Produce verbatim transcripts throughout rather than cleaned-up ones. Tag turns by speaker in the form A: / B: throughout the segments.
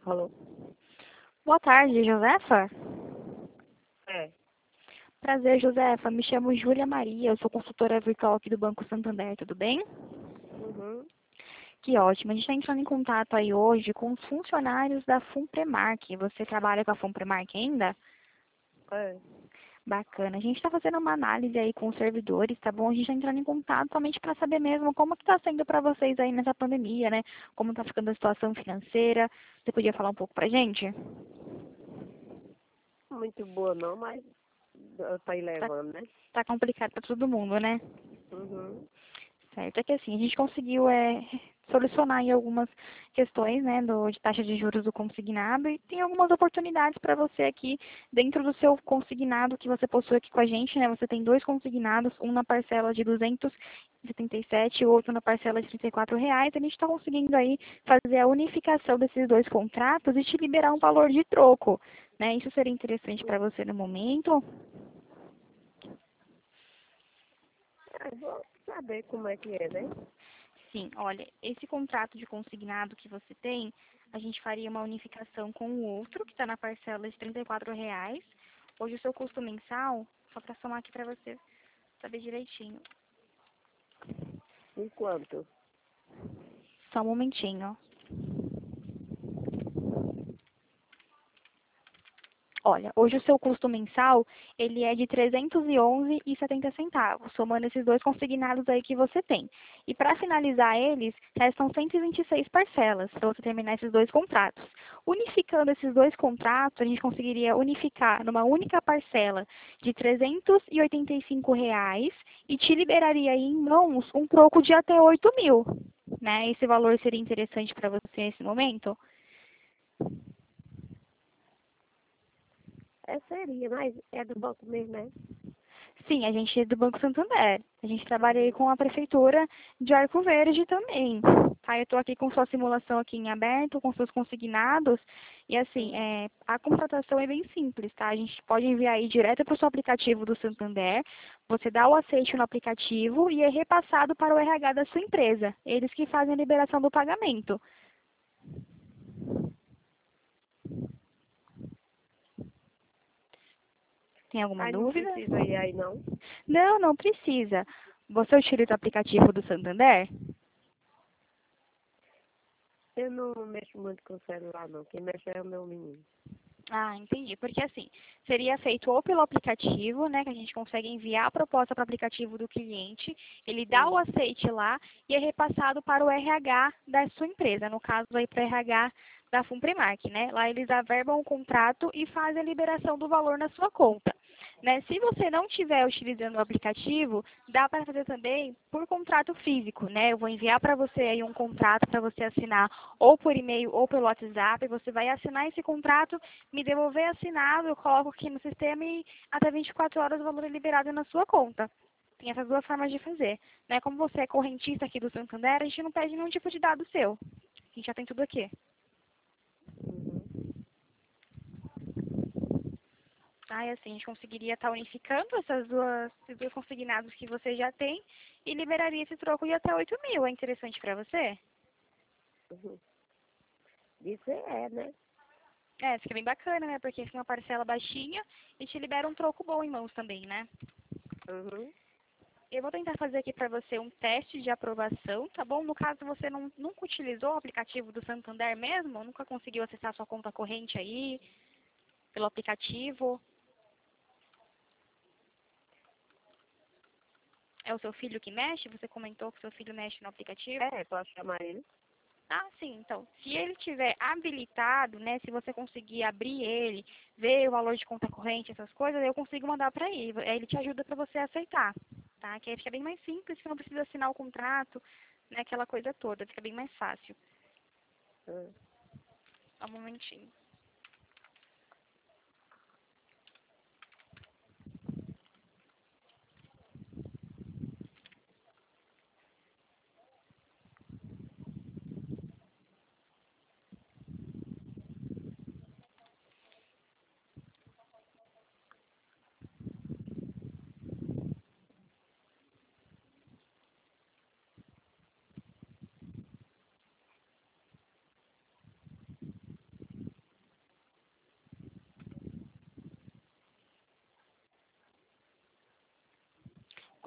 A: Alô?
B: Boa tarde, Josefa.
A: É.
B: Prazer, Josefa. Me chamo Júlia Maria, eu sou consultora virtual aqui do Banco Santander, tudo bem?
A: Uhum.
B: Que ótimo. A gente está entrando em contato aí hoje com os funcionários da Funpremark. Você trabalha com a Funpremark ainda?
A: É.
B: Bacana. A gente está fazendo uma análise aí com os servidores, tá bom? A gente está entrando em contato somente para saber mesmo como que está sendo para vocês aí nessa pandemia, né? Como está ficando a situação financeira. Você podia falar um pouco pra gente?
A: Muito boa não, mas uh, tá aí
B: Tá,
A: levando, né?
B: tá complicado para todo mundo, né?
A: Uhum.
B: Certo, é que assim, a gente conseguiu é, solucionar aí algumas questões, né, do, de taxa de juros do consignado e tem algumas oportunidades para você aqui dentro do seu consignado que você possui aqui com a gente, né, você tem dois consignados, um na parcela de duzentos e setenta e sete e o outro na parcela de trinta e quatro reais, a gente está conseguindo aí fazer a unificação desses dois contratos e te liberar um valor de troco, né, isso seria interessante para você no momento.
A: É, vou saber como é que é, né?
B: Sim, olha, esse contrato de consignado que você tem, a gente faria uma unificação com o outro, que está na parcela de trinta e quatro reais. Hoje o seu custo mensal, só para somar aqui para você saber direitinho.
A: Enquanto?
B: Só um momentinho. Olha, hoje o seu custo mensal, ele é de trezentos e onze reais e setenta centavos, somando esses dois consignados aí que você tem. E para finalizar eles, restam cento e vinte e seis parcelas para você terminar esses dois contratos. Unificando esses dois contratos, a gente conseguiria unificar numa única parcela de trezentos e oitenta e cinco reais e te liberaria aí em mãos um troco de até oito mil. Né? Esse valor seria interessante para você nesse momento?
A: É, seria, mas é do banco mesmo, né?
B: Sim, a gente é do Banco Santander. A gente trabalha aí
A: Uhum.
B: com a Prefeitura de Arco Verde também. Tá, eu estou aqui com sua simulação aqui em aberto, com seus consignados. E assim,
A: Hum.
B: é, a contratação é bem simples, tá? A gente pode enviar aí direto para o seu aplicativo do Santander. Você dá o aceite no aplicativo e é repassado para o R H da sua empresa. Eles que fazem a liberação do pagamento. Tem alguma
A: Aí não
B: dúvida?
A: precisa ir aí, não.
B: Não, não precisa. Você utiliza o aplicativo do Santander?
A: Eu não mexo muito com o celular, não. Quem mexe é o meu menino.
B: Ah, entendi. Porque assim, seria feito ou pelo aplicativo, né, que a gente consegue enviar a proposta para o aplicativo do cliente, ele dá o
A: Hum.
B: aceite lá e é repassado para o R H da sua empresa, no caso aí para o R H da Funpremark, né? Lá eles averbam o contrato e fazem a liberação do valor na sua conta. Né? Se você não estiver utilizando o aplicativo, dá para fazer também por contrato físico, né? Eu vou enviar para você aí um contrato para você assinar ou por e-mail ou pelo WhatsApp, você vai assinar esse contrato, me devolver assinado, eu coloco aqui no sistema e até vinte e quatro horas o valor é liberado na sua conta. Tem essas duas formas de fazer. Né? Como você é correntista aqui do Santander, a gente não pede nenhum tipo de dado seu. A gente já tem tudo aqui.
A: Uhum.
B: Tá? E assim, a gente conseguiria estar unificando essas duas, esses dois consignados que você já tem e liberaria esse troco de até oito mil. É interessante para você?
A: Uhum. Isso é, né?
B: É, fica bem bacana, né? Porque fica uma parcela baixinha e te libera um troco bom em mãos também, né?
A: Uhum.
B: Eu vou tentar fazer aqui para você um teste de aprovação, tá bom? No caso, você não, nunca utilizou o aplicativo do Santander mesmo? Nunca conseguiu acessar sua conta corrente aí, pelo aplicativo? É o seu filho que mexe? Você comentou que seu filho mexe no aplicativo?
A: É, posso chamar ele?
B: Ah, sim, então, se ele tiver habilitado, né, se você conseguir abrir ele, ver o valor de conta corrente, essas coisas, eu consigo mandar para ele. Aí ele te ajuda para você aceitar, tá? Que aí fica bem mais simples, você não precisa assinar o contrato, né, aquela coisa toda, fica bem mais fácil.
A: Hum.
B: Só um momentinho.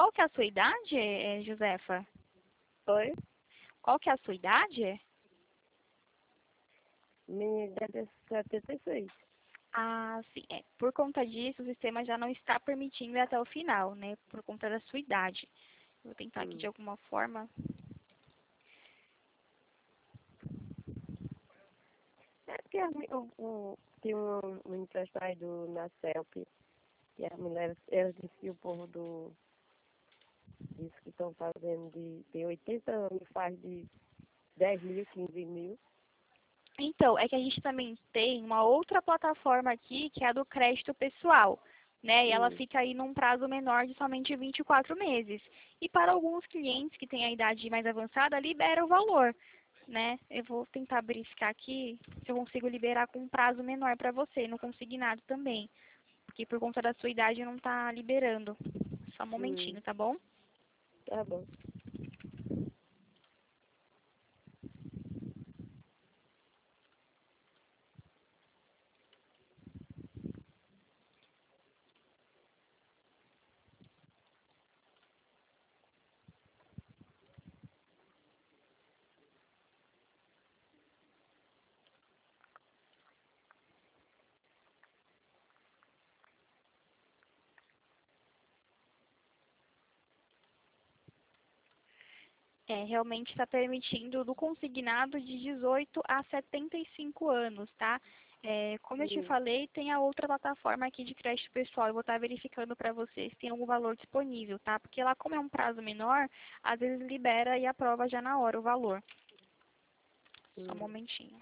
B: Qual que é a sua idade, eh, Josefa?
A: Oi?
B: Qual que é a sua idade?
A: Minha idade é setenta e seis.
B: Ah, sim. É. Por conta disso, o sistema já não está permitindo ir até o final, né? Por conta da sua idade. Vou tentar aqui de
A: Hum.
B: alguma forma.
A: É porque a mi- o, o, tem um, um empresário na CELP, que as mulheres, elas dizem que o povo do, diz que estão fazendo de, de oitenta anos, faz de dez mil, quinze mil.
B: Então, é que a gente também tem uma outra plataforma aqui, que é a do crédito pessoal, né? E ela
A: Hum.
B: fica aí num prazo menor de somente vinte e quatro meses. E para alguns clientes que têm a idade mais avançada, libera o valor, né? Eu vou tentar verificar aqui se eu consigo liberar com um prazo menor para você, no consignado também. Porque por conta da sua idade não está liberando. Só um
A: Hum.
B: momentinho, tá bom?
A: Tá bom.
B: É, realmente está permitindo do consignado de dezoito a setenta e cinco anos, tá? É, como eu te
A: Hum.
B: falei, tem a outra plataforma aqui de crédito pessoal. Eu vou estar verificando para vocês se tem algum valor disponível, tá? Porque lá, como é um prazo menor, às vezes libera e aprova já na hora o valor. Só um
A: Hum.
B: momentinho.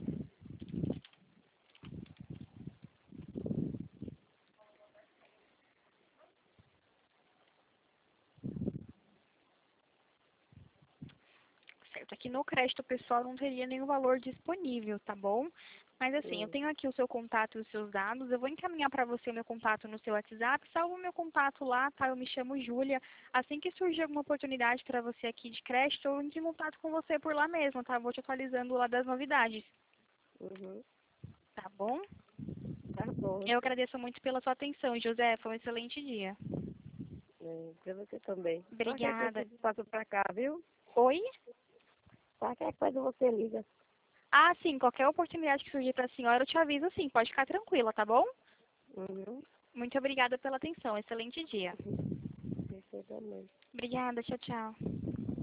B: Certo, aqui no crédito pessoal não teria nenhum valor disponível, tá bom? Mas assim, eu
A: Hum.
B: tenho aqui o seu contato e os seus dados, eu vou encaminhar para você o meu contato no seu WhatsApp, salva o meu contato lá, tá? Eu me chamo Júlia. Assim que surgir alguma oportunidade para você aqui de crédito, eu entro em contato com você por lá mesmo, tá? Vou te atualizando lá das novidades,
A: Uhum.
B: tá bom?
A: Tá bom.
B: Eu agradeço muito pela sua atenção, José, foi um excelente dia.
A: É, pra você também. Qualquer coisa
B: Obrigada.
A: você passa pra cá, viu?
B: Oi?
A: Qualquer coisa você liga.
B: Ah, sim, qualquer oportunidade que surgir para a senhora, eu te aviso sim, pode ficar tranquila, tá bom?
A: Uhum.
B: Muito obrigada pela atenção. Excelente dia.
A: Você também.
B: Obrigada. Tchau, tchau.